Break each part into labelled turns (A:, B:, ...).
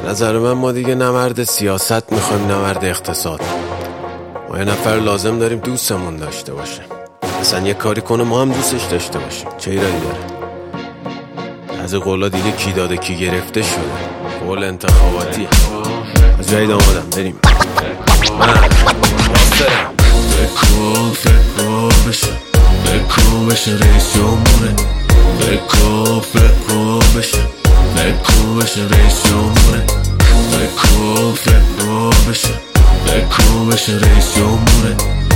A: نظر من ما دیگه نه مرد سیاست میخوایم نه مرد اقتصاد. ما یه نفر لازم داریم دوستمون داشته باشه، اصلا یه کاری کنه ما هم دوستش داشته باشیم. چه ایرادی داره؟ از قولا دیگه کی داده کی گرفته شده. قول انتخاباتی از جایی آمدم بریم. من ناصرم. فکر بشه رئیس جمهوره. فکر بشه رئیس جمهوره. فکر بشه رئیس جمهوره.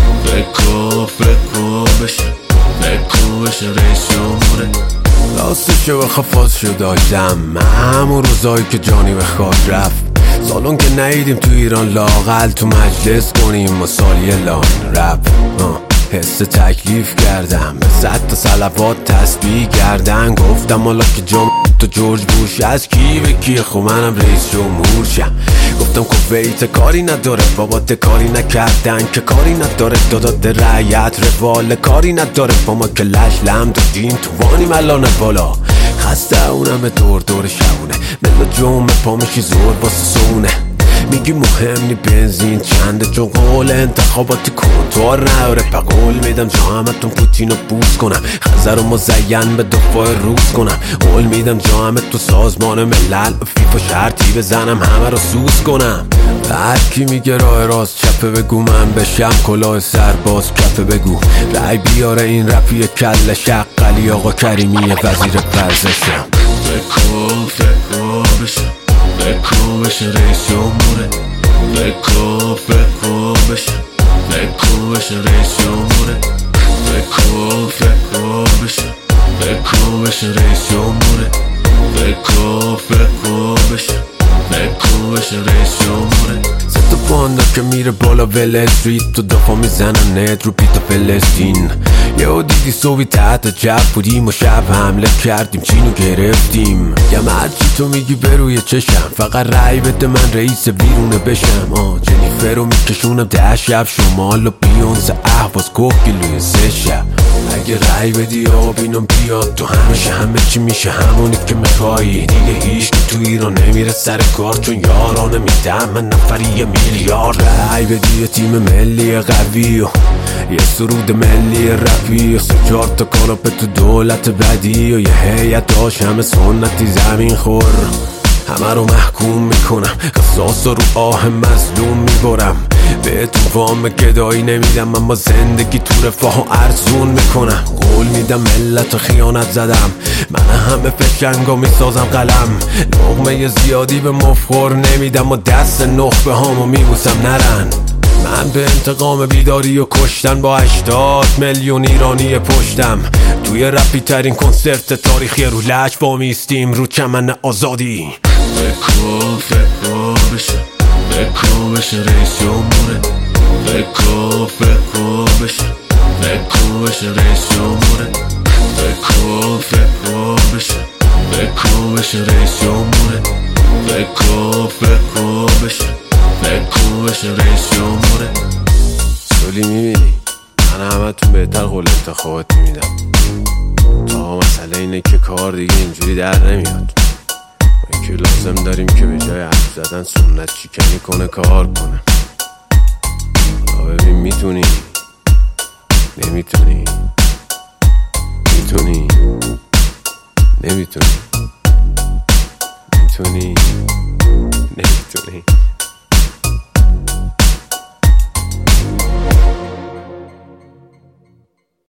A: فکر بشه رئیس جمهوره. راستشو بخوا فازشو داشتم من همون روزایی که جانی به خاک رفت. سالون که نیدیم تو ایران لاقل تو مجلس کنیم و سالیه لان رپ. حس تکلیف کردم به 100 تا صلوات تسبیح کردن. گفتم حالا که تو جورج بوش از کی به کی خب منم رئیس جمهور شم. گفتم کویت کاری نداره بابات کاری نکردن که کاری نداره دادات رعیت روال کاری نداره با ما که لش لم دادیم تو وانیم الان بالا خسته اونم دور شونه ملا جمعه پا میشی زور واسه سونه. میگی مهم نی بنزین چنده چون قول انتخاباتی کنتور نداره. پا قول میدم جا همتون پوتینو بوس کنم. خزر و مزین به دفاع روز کنم. قول میدم جا همه تو سازمان ملل فیفا شرطی بزنم همه رو سوز کنم. هر کی میگه راه راست چپه بگو من بشم کلاه سرباز کفه بگو. رای بیاره این رپی کل شقلی آقا کریمی وزیر ورزشم. فکر بشه رئیس جمهوره. فکر بشه رئیس جمهوره. فکر بشه رئیس جمهوره. فکر بشه رئیس جمهوره. ست پاندا که میره بالا ول استریت تو دفاع میزنن نت رو پیتا فلسطین. یهو دیدی صبحی تحت جب بودیم و شب حمله کردیم چینو گرفتیم. یم هرچی تو میگی بروی چشم فقط رای بده من رئیس بیرونه بشم. جنیفر رو میکشونم 10 شب شمال و بیونز احواز کوکیلوی 3 شب. اگه رای بدی آبینم بیاد تو همه چی میشه همونی که میخوایی. دیگه هیچ تو ایران نمیره سر کار چون یارانه میدم من نفری 1 میلیارد. رای بدی تیم ملی قوی و یه سرود ملی رپی و 3-4 تا کاناپه تو دولت بدی و یه هیئت داشت همه سنتی زمین خور. همه رو محکوم میکنم قصاص رو آه مظلوم میبرم. بهتون وام گدایی نمیدم اما زندگی تو رفاه و ارزون میکنم. قول میدم ملت خیانت زدم من همه فشنگا میسازم قلم. لقمه زیادی به مفخور نمیدم و دست نخبه هامو میبوسم نرن. من به انتقام بیداری و کشتن با 80 میلیون ایرانی پشتم. توی رپی ترین کنسرت تاریخی رو لج با میستیم رو چمن آزادی. فکر بشه رئیس جمهوره. فکر بشه رئیس جمهوره. فکر بشه رئیس جمهوره. فکر بشه رئیس جمهوره. سولی میبینی من همتون بهتر قول انتخاباتی میدم. تا مسئله اینه که کار دیگه اینجوری در نمیاد. ما که لازم داریم که به جای حرف زدن سنت شکنی کنه کار کنه. حالا ببین میتونی نمیتونی میتونی نمیتونی میتونی